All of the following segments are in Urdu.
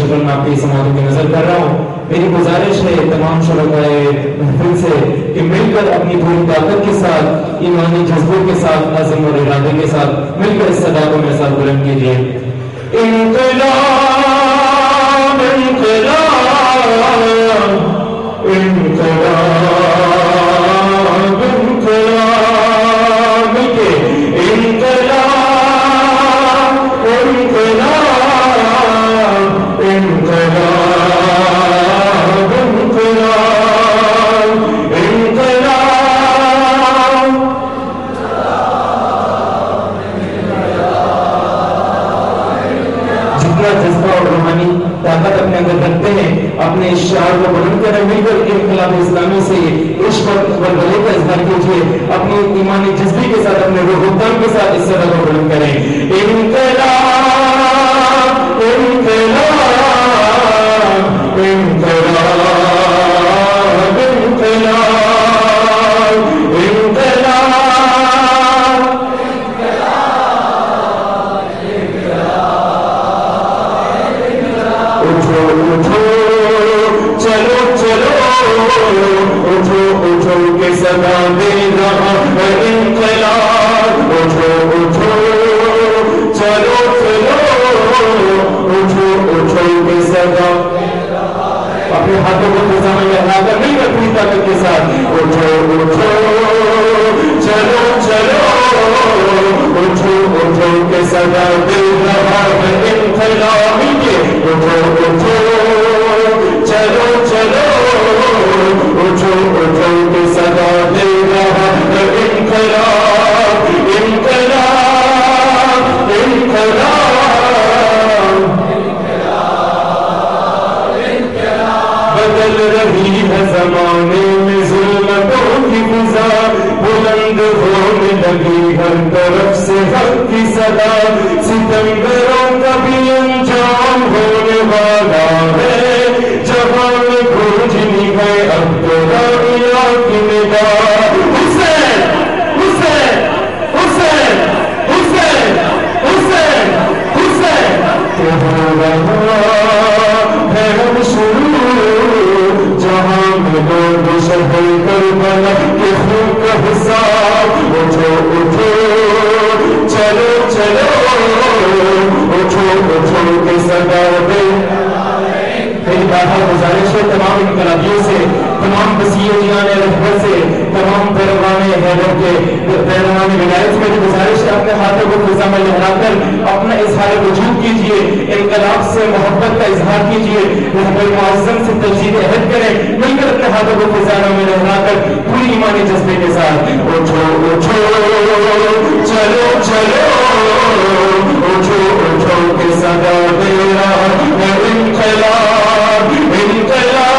شکل میں آپ کی سماعتوں کی نظر کر رہا ہوں. میری گزارش ہے تمام شرکائے محفل سے کہ مل کر اپنی پوری طاقت کے ساتھ ایمانی جذبوں کے ساتھ عزم اور ارادے کے ساتھ مل کر اس صدا کو میرے ساتھ بلند کیجیے. انقلاب انقلاب انقلاب انقلاب کے انقلاب انقلاب انقلاب طاقت اپنے اندر رکھتے ہیں اپنے اس شعار کو بلند کریں. مل کر انقلاب اسلامی سے عشق اور بلے کا اظہار کیجیے. اپنی ایمانی جذبے کے ساتھ اپنے روح کے ساتھ اس صدا کو بلند کریں. انقلاب انقلاب انقلاب صدا دے رہا ہے انقلاب. اٹھو اٹھو چلو چلو اٹھو اٹھو کے صدا اپنے ہاتھوں کو فضا میں لہرا کر مل کر پوری طاقت کے ساتھ اٹھو اٹھو چلو چلو اٹھو اٹھو کے صدا دے رہا ہے انقلاب. اٹھو اٹھو چلو چلو اٹھو اٹھو کے صدا دے رہا ہے انقلاب. انقلاب انقلاب بدل رہی ہے زمانے میں ظلمتوں کی فضا. بلند ہونے لگی ہر طرف سے حق کی صدا. ستمگروں کا بھی انجام ہونے والا ہے. جہاں میں گونجنی ہے اب تو رایا کی ندا. حسین حسین حسین حسین حسین حسین تمہارا ہے ہم شروع جہاں میں لوگ شہر کربلا کے خون کا حساب. اٹھو اٹھو چلو چلو اٹھو اٹھو کے صدا دے. میری بارہا گزارش ہے تمام انقلابیوں سے, تمام بسیجیان رہبر سے, تمام پیروان حیدر کے پیروان ولایت سے میری گزارش ہے اپنے ہاتھوں کو فضا میں لہرا کر اپنا اظہار وجود کیجیے. انقلاب سے محبت کا اظہار کیجیے. رہبر معظم سے تجدید عہد کریں. مل کر اپنے ہاتھوں کو فضا میں لہرا کر پوری ایمانی جذبے کے ساتھ اٹھو اٹھو چلو چلو اٹھو اٹھو کے صدا دے رہا ہے انقلاب. انقلاب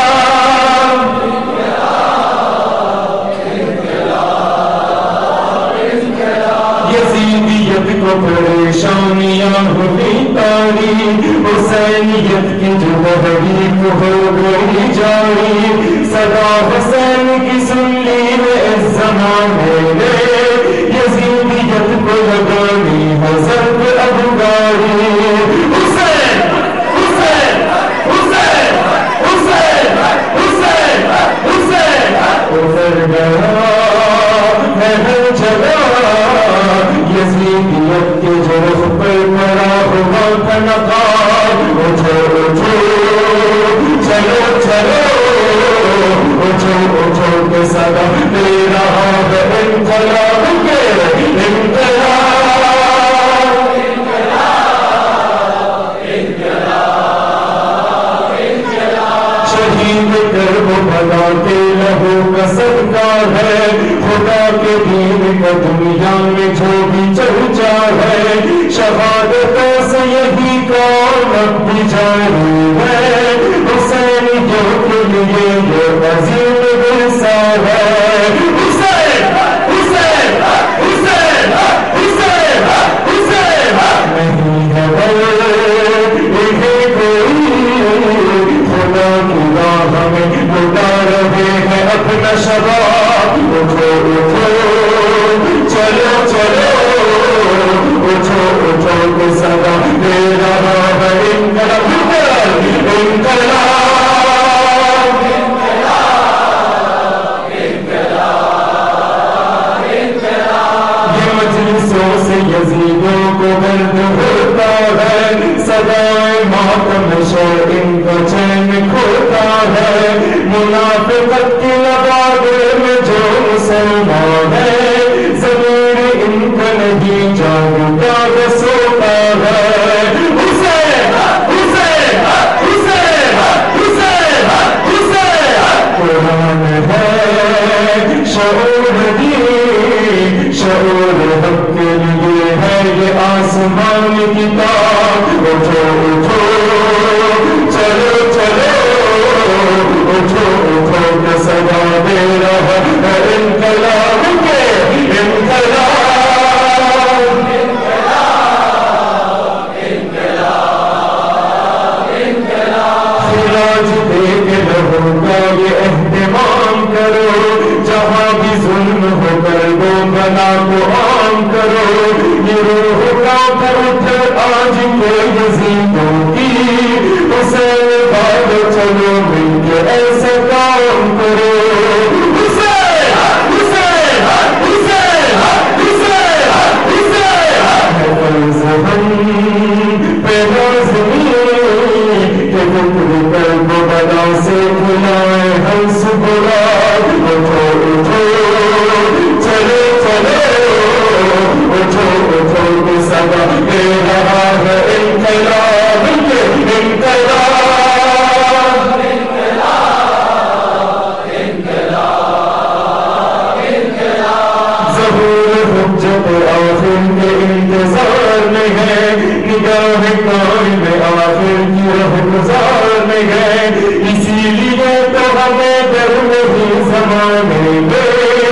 یزیدیت کو پریشانیاں ہوئی تاری. حسینیت کی جو تحریک ہو گئی جاری. صدا حسین کی سن لی ہے اس زمانے میں. یزیدیت کو لگانی ہے ضرب ابگاری. حسین حسین حسین حسین حسین حسین اتر گیا ہے ہر جگہ. یزیدیت کے جرح پر پڑا ہوا کا نقاب. اٹھو اٹھو چلو چلو اٹھو اٹھو کے صدا دے رہا ہے انقلاب. کے انقلاب شہید کربلا کے لہو کا صدقہ ہے. خدا کے دین کا دنیا میں جو بھی چرچا ہے. شہادتوں سے یہی کام اب بھی جاری ہے. حسین جو کے لیے یہ عظیم ورثہ ہے. حسین حسین حسین حسین حسین نہیں ہے کوئی خدا کی راہ میں لٹا رہے ہیں اپنا شباب. اٹھو اٹھو چلو چلو اٹھو اٹھو کے صدا دے رہا ہے انقلاب. بجائے ماتم شور ان کا چین کھوتا ہے منافقت کی لبادے میں جو مسلمان ہے ضمیر ان کا نہیں جاگتا وہ سوتا ہے حسین حسین حسین حسین حسین قرآن ہے شعور دی شعور حق کے لیے ہے یہ آسمان کتاب اٹھو اٹھو چلو چلو اٹھو اٹھو کہ صدا دے رہا ہے انقلاب کے انقلاب خراج دے کے لہو کا یہ اہتمام کرو جہاں بھی ظلم ہو کر دو بنا کو عام کرو یہ روح کا کر اٹھ آج کے یزیدوں کی حسین بات چلو مل کے ایسے کام کرو حسین حسین حسین حسین حسین ہم پہ لازمی کہ بکر قلب بلا سے کھلائے ہم صبح اٹھو اٹھو چلو چلو اٹھو اٹھو کہ صدا دے رہا ہے انقلاب کے انقلاب ظہور حجت آخر کے انتظار میں ہے نگاہ قائم آخر کی رہ گزار میں ہے اسی لیے تو ہمیں در نہیں زمانے میں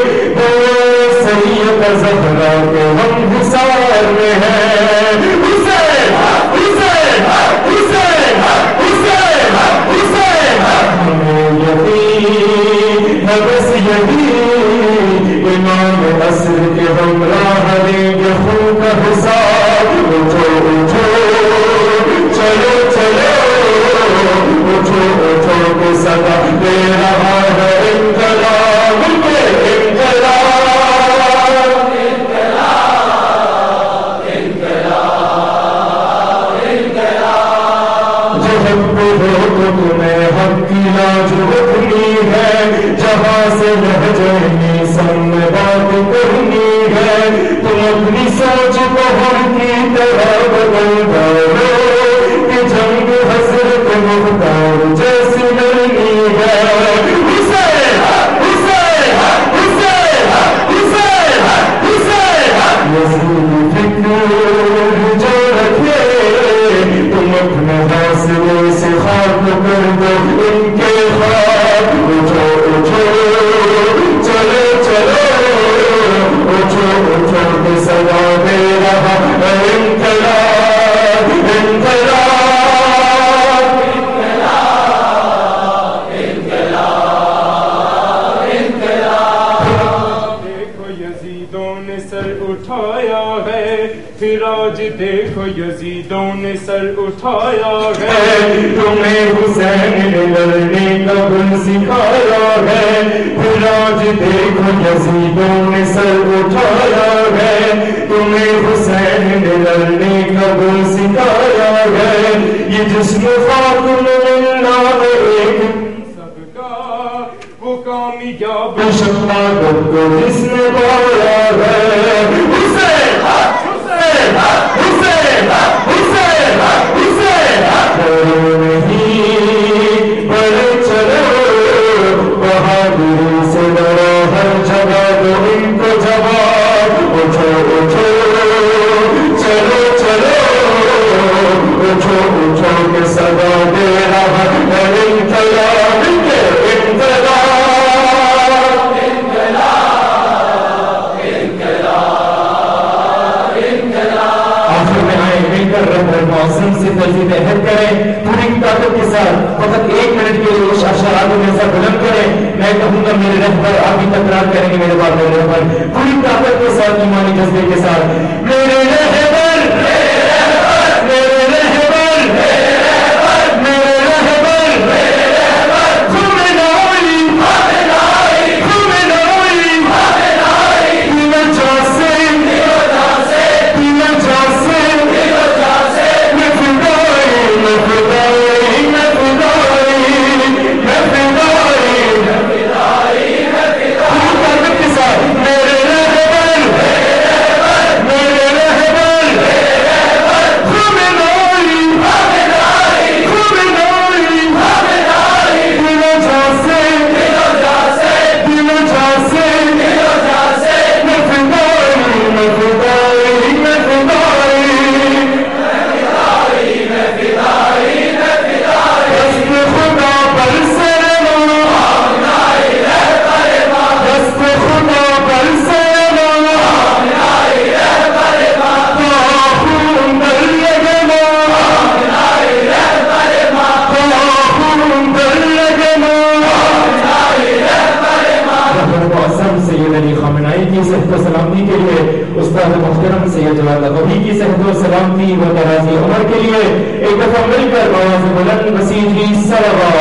سید زہرا کے ہم حصار میں ہیں حسین حسین حسین حسین حسین ہمیں یقین ہے بس یہی امام عصر کے ہمراہ دیں گے خون کا حساب اٹھو اٹھو چلو چلو اٹھو اٹھو کہ صدا دے رہا ہے انقلاب کے انقلاب جہاں پہ ہو تو تمہیں حق کی لاج رکھنی ہے جہاں سے لہجے سن میں بات کرنی ہے تم اپنی سوچ کو ہم کی طرح بدل ڈالو کہ جنگ حضرت مختار جیسی لڑنی ہے حسین حسین حسین حسین حسین یزید فکر جو رکھے تم اپنے حاصلے سے خاک کر دو ان کے خواب اٹھو اٹھو چلو چلو اٹھو اٹھو کہ صدا دے رہا ہے انقلاب انقلاب دیکھو یزیدوں نے سر اٹھایا ہے پھر آج دیکھو یزیدوں نے سر اٹھایا ہے تمہیں حسین نے لڑنے کا گن سکھایا ہے پھر آج دیکھو یزیدوں نے سر اٹھایا ہے تمہیں حسین نے لڑنے کا گن سکھایا ہے یہ جسم خاک میں ملنا ہے ایک سب کا وہ کامیاب شہادت کو جس نے پایا ہے حسین حسین حسین حسین حسین نہیں پر چلو بہادری سے لڑو ہر جگہ دو ان کو جواب اٹھو اٹھو چلو چلو اٹھو اٹھو کہ صدا دے رہا ہے انقلاب کے انقلاب موسم سے تجدید عہد کریں پوری طاقت کے ساتھ فقط 1 منٹ کے لیے اس اشعار میں سب بلند کریں میں کہوں گا میرے رہبر آپ بھی تکرار کریں گے میرے بات میرے رہبر پوری طاقت کے ساتھ ایمانی جذبے کے ساتھ میرے رہبر میرے رہبر میرے رہبر میرے رہبر میرے رہبر میرے رہبر خمینائی خمینائی خمینائی خمینائی تین جاسم تین جاسم محترم سید جلال وحی کی صحت و سلامتی و تراضی عمر کے لیے ایک دفعہ مل کر نواز بلند مسیح کی صلوات